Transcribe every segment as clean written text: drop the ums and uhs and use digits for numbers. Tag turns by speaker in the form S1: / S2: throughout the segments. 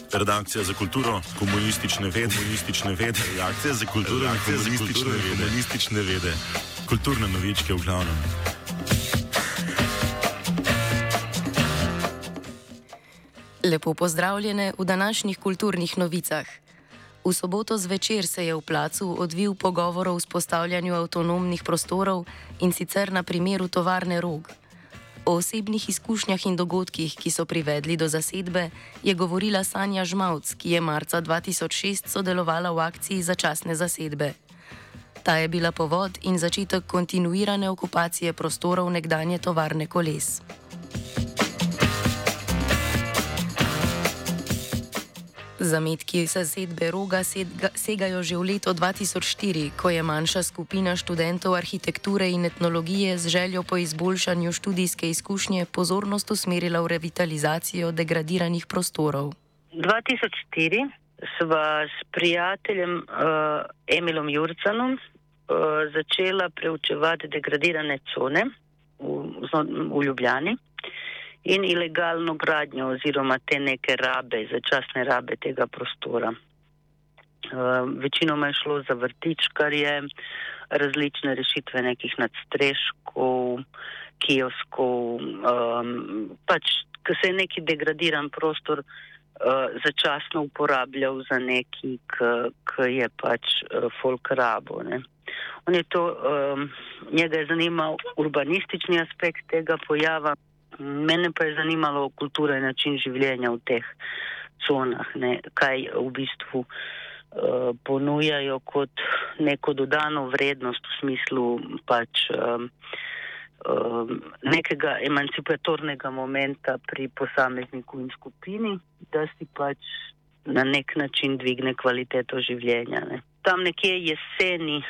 S1: Redakcija za kulturo, komunistične vede, redakcija za kulturo, komunistične vede, kulturne novičke v glavnem.
S2: Lepo pozdravljene v današnjih kulturnih novicah. V soboto zvečer se je v placu odvil pogovor o vzpostavljanju avtonomnih prostorov in sicer na primeru tovarne Rog. O osebnih izkušnjah in dogodkih, ki so privedli do zasedbe, je govorila Sanja Žmavc, ki je marca 2006 sodelovala v akciji začasne zasedbe. Ta je bila povod in začetek kontinuirane okupacije prostorov nekdanje tovarne koles. Zametki zasedbe Roga segajo že v leto 2004, ko je manjša skupina študentov arhitekture in etnologije z željo po izboljšanju študijske izkušnje pozornost usmerila v revitalizacijo degradiranih prostorov.
S3: 2004 sva s prijateljem Emilom Jurcanom začela preučevati degradirane cone v Ljubljani in ilegalno gradnjo oziroma te neke rabe, začasne rabe tega prostora. Večinoma je šlo za vrtičkarje, različne rešitve nekih nadstreškov, kioskov, ko se je neki degradiran prostor začasno uporabljal za neki, ki je folk rabo, ne. Njega je zanimal urbanistični aspekt tega pojava, mene pa je zanimalo kultura in način življenja v teh conah, ne, kaj v bistvu ponujajo kot neko dodano vrednost v smislu nekega emancipatornega momenta pri posamezniku in skupini, da si na nek način dvigne kvaliteto življenja, ne. Tam nekje jeseni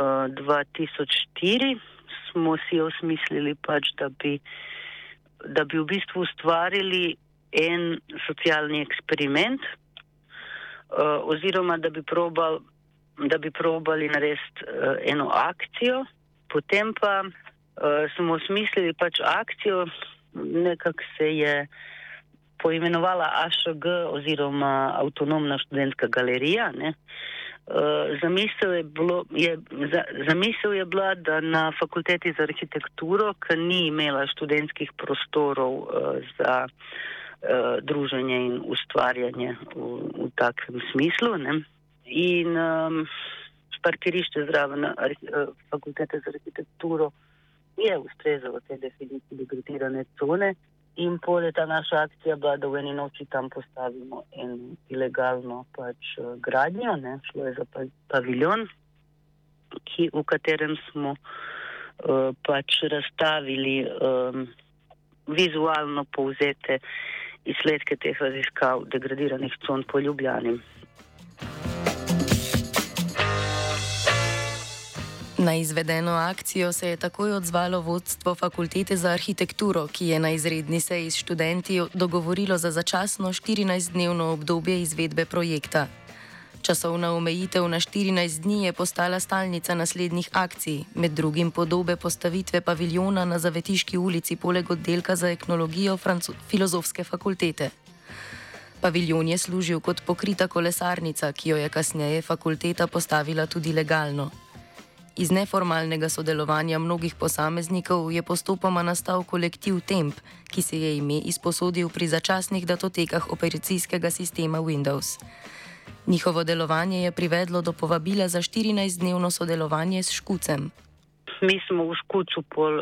S3: 2004 smo si osmislili da bi v bistvu ustvarili en socialni eksperiment oziroma da bi probali narediti eno akcijo, potem pa smo osmislili akcijo, nekako se je poimenovala AŠG oziroma Avtonomna študentska galerija, ne. Zamisel je bila, da na fakulteti za arhitekturo, ki ni imela študentskih prostorov za druženje in ustvarjanje v takem smislu, ne, in parkirišče zraven fakultete za arhitekturo je ustrezalo te definicije degradirane cone. In pol je ta naša akcija bila, da v eni noči tam postavimo en ilegalno gradnjo, ne, šlo je za paviljon, v katerem smo razstavili vizualno povzete izsledke teh raziskav degradiranih con po Ljubljani.
S2: Na izvedeno akcijo se je takoj odzvalo vodstvo fakultete za arhitekturo, ki je na izredni seji s študenti dogovorilo za začasno 14-dnevno obdobje izvedbe projekta. Časovna omejitev na 14 dni je postala stalnica naslednjih akcij, med drugim podobe postavitve paviljona na Zavetiški ulici poleg oddelka za etnologijo Filozofske fakultete. Paviljon je služil kot pokrita kolesarnica, ki jo je kasneje fakulteta postavila tudi legalno. Iz neformalnega sodelovanja mnogih posameznikov je postopoma nastal kolektiv Temp, ki se je ime izposodil pri začasnih datotekah operacijskega sistema Windows. Njihovo delovanje je privedlo do povabila za 14-dnevno sodelovanje s Škucem.
S3: Mi smo v Škucu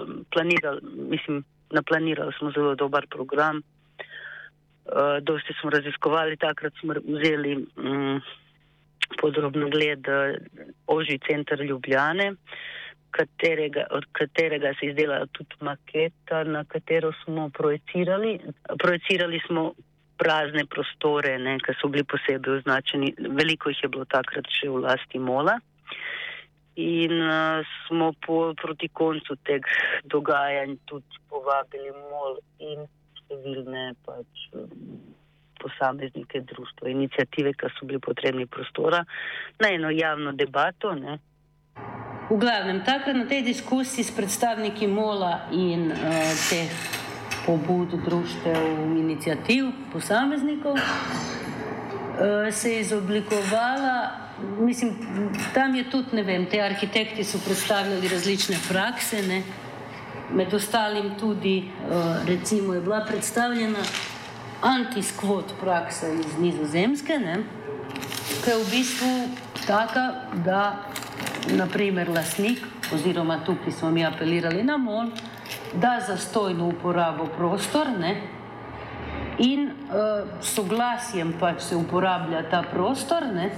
S3: naplanirali smo zelo dober program. Dosti smo raziskovali, takrat smo vzeli podrobno gled ožji center Ljubljane, od katerega se je izdelala tudi maketa, na katero smo projecirali. Projecirali smo prazne prostore, ne, ki so bili posebej označeni. Veliko jih je bilo takrat še v lasti Mola. In smo proti koncu teh dogajanj tudi povabili Mol in številne posameznike društva, iniciative, ki so bili potrebni prostora, na eno javno debato. Ne.
S4: V glavnem, takrat na tej diskusiji s predstavniki Mola in teh pobud, društev, iniciativ, posameznikov, se je izoblikovala, mislim, tam je tudi, ne vem, te arhitekti so predstavljali različne prakse, ne, med ostalim tudi, recimo, je bila predstavljena anti-skvot praksa iz Nizozemske, ne, ki je v bistvu taka, da, naprimer, lastnik, oziroma tukaj smo mi apelirali na MOL, da zastojno uporabo prostor, ne, in soglasjem pač se uporablja ta prostor, ne,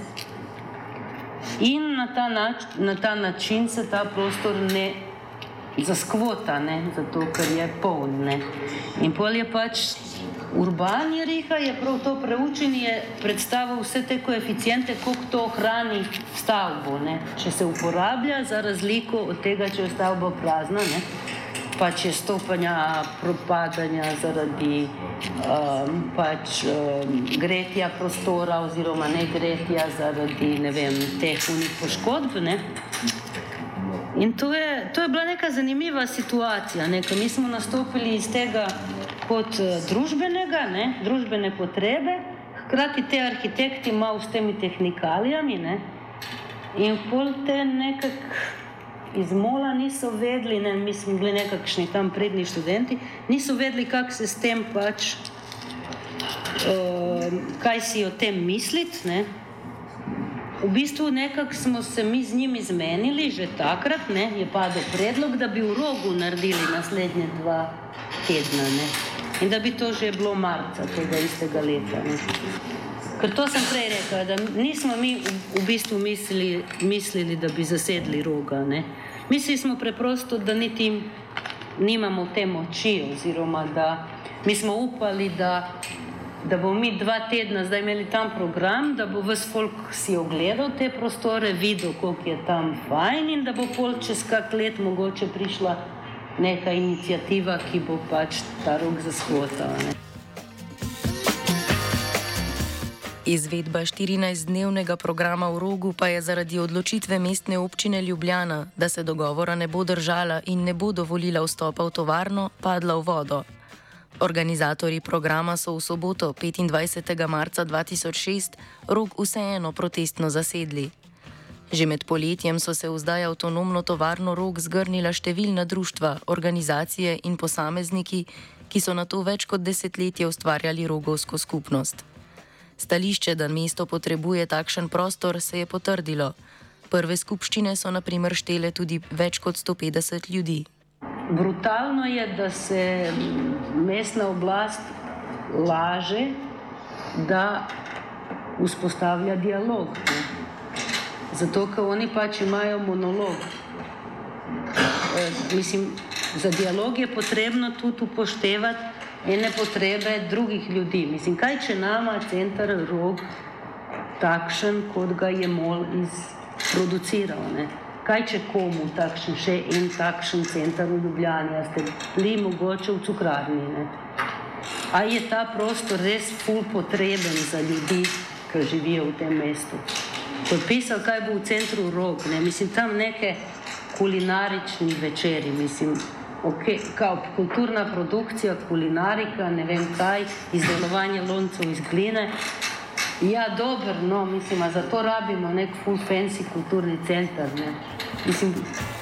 S4: in na ta način se ta prostor ne zaskvota, ne, zato ker je poln, ne. In pol je pač Urban Jeriha je prav to preučenje predstavil vse te koeficiente, koliko to ohrani stavbo, ne. Če se uporablja za razliko od tega, če je stavba prazna, ne, pač je stopanja propadanja zaradi gretja prostora oziroma negretja zaradi, ne vem, teh poškodb, ne. In to je bila neka zanimiva situacija, ne, ker mi smo nastopili iz tega kot družbenega, ne, družbene potrebe, hkrati te arhitekti malo s temi tehnikalijami, ne, in pol te nekako iz MOL-a niso vedeli, ne, mislim, bili nekakšni tam prednji študenti, niso vedeli, kako se s tem pač, kaj si o tem misliti, ne. V bistvu nekako smo se mi z njimi zmenili, že takrat, ne, je padel predlog, da bi v Rogu naredili naslednje 2 tedna, ne, in da bi to že bilo marca tega istega leta, ne. Ker to sem prej rekla, da nismo mi v bistvu mislili, da bi zasedli Roga, ne. Mislili smo preprosto, da niti nimamo te moči, oziroma da mi smo upali, da bomo mi 2 tedna zdaj imeli tam program, da bo ves folk si ogledal te prostore, videl, koliko je tam fajn in da bo pol čez kak let mogoče prišla neka iniciativa, ki bo pač ta Rog zaskvotala, ne.
S2: Izvedba 14-dnevnega programa v Rogu pa je zaradi odločitve mestne občine Ljubljana, da se dogovora ne bo držala in ne bo dovolila vstopa v tovarno, padla v vodo. Organizatorji programa so v soboto, 25. marca 2006, Rog vseeno protestno zasedli. Že med poletjem so se v zdaj avtonomno tovarno Rog zgrnila številna društva, organizacije in posamezniki, ki so na to več kot desetletje ustvarjali rogovsko skupnost. Stališče, da mesto potrebuje takšen prostor, se je potrdilo. Prve skupščine so na primer štele tudi več kot 150 ljudi.
S4: Brutalno je, da se mestna oblast laže, da vzpostavlja dialog, ne. Zato, ker oni pač imajo monolog. Mislim, za dialog je potrebno tudi upoštevati ene potrebe drugih ljudi. Mislim, kaj če nama center Rog takšen, kot ga je MOL izproduciral, ne? Kaj če komu takšen, še en takšen center v Ljubljani, a ste bili mogoče v cukrarni, ne? A je ta prostor res ful potreben za ljudi, ki živijo v tem mestu? Ko je pisal, kaj bo v centru Rog, ne? Mislim, tam neke kulinarični večeri, mislim, okay, kao kulturna produkcija, kulinarika, ne vem kaj, izdelovanje loncev iz gline. Ja, dobro, no, mislim, a zato rabimo nek full fancy kulturni center, ne. Mislim...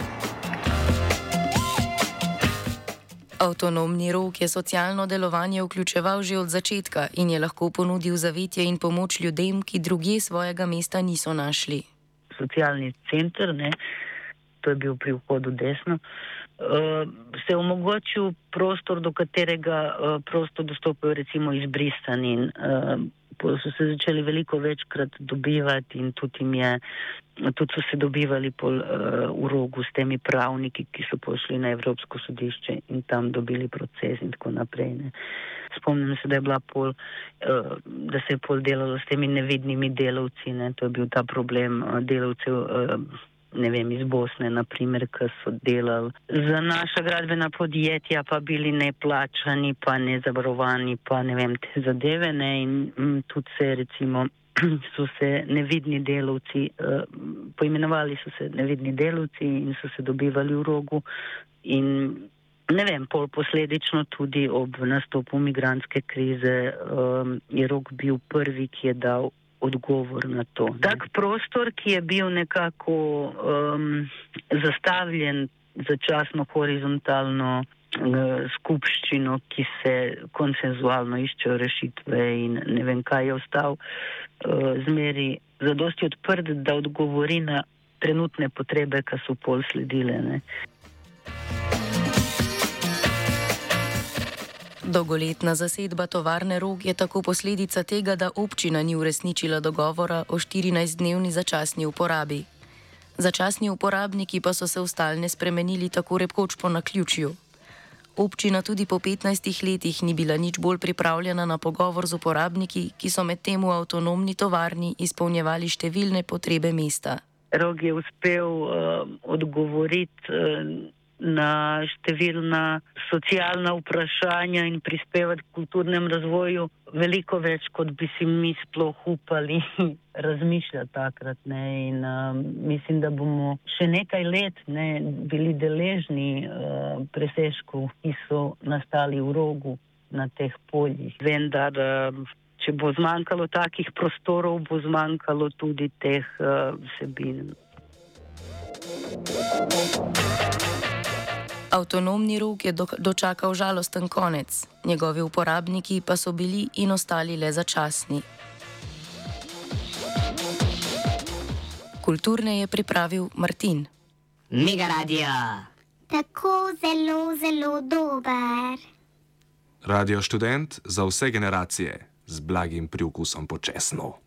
S2: Avtonomni Rog je socialno delovanje vključeval že od začetka in je lahko ponudil zavetje in pomoč ljudem, ki drugje svojega mesta niso našli.
S3: Socialni center, ne, to je bil pri vhodu desno, se je omogočil prostor, do katerega prosto dostopajo recimo izbrisani in so se začeli veliko večkrat dobivati in tudi so se dobivali v Rogu s temi pravniki, ki so pošli na Evropsko sodišče in tam dobili proces in tako naprej, ne. Spomnim se, da je bila da se je delalo s temi nevidnimi delavci, ne, to je bil ta problem delavcev, ne vem, iz Bosne, naprimer, ki so delali za naša gradbena podjetja, pa bili neplačani, pa nezavarovani, pa ne vem, te zadeve, ne, in tudi se recimo so se nevidni delavci, poimenovali so se nevidni delavci in so se dobivali v Rogu in ne vem, posledično tudi ob nastopu migrantske krize je Rog bil prvi, ki je dal odgovor na to. Tak prostor, ki je bil nekako zastavljen začasno horizontalno skupščino, ki se konsenzualno iščejo rešitve in ne vem, kaj je ostal zmeri zadosti odprt, da odgovori na trenutne potrebe, ki so pol sledile. Ne.
S2: Dolgoletna zasedba tovarne Rog je tako posledica tega, da občina ni uresničila dogovora o 14-dnevni začasni uporabi. Začasni uporabniki pa so se v stalne spremenili tako rekoč po naključju. Občina tudi po 15 letih ni bila nič bolj pripravljena na pogovor z uporabniki, ki so medtem v avtonomni tovarni izpolnjevali številne potrebe mesta.
S3: Rog je uspel odgovoriti na številna socialna vprašanja in prispevati k kulturnemu razvoju veliko več, kot bi si mi sploh upali razmišljati takrat. Ne. In mislim, da bomo še nekaj let bili deležni presežkov, ki so nastali v Rogu na teh poljih. Vendar, če bo zmanjkalo takih prostorov, bo zmanjkalo tudi teh vsebin.
S2: Avtonomni Rog je dočakal žalosten konec, njegovi uporabniki pa so bili in ostali le začasni. Kulturne je pripravil Martin.
S5: Mega Radio.
S6: Tako zelo, zelo dober.
S7: Radio Študent za vse generacije z blagim priokusom po česnu.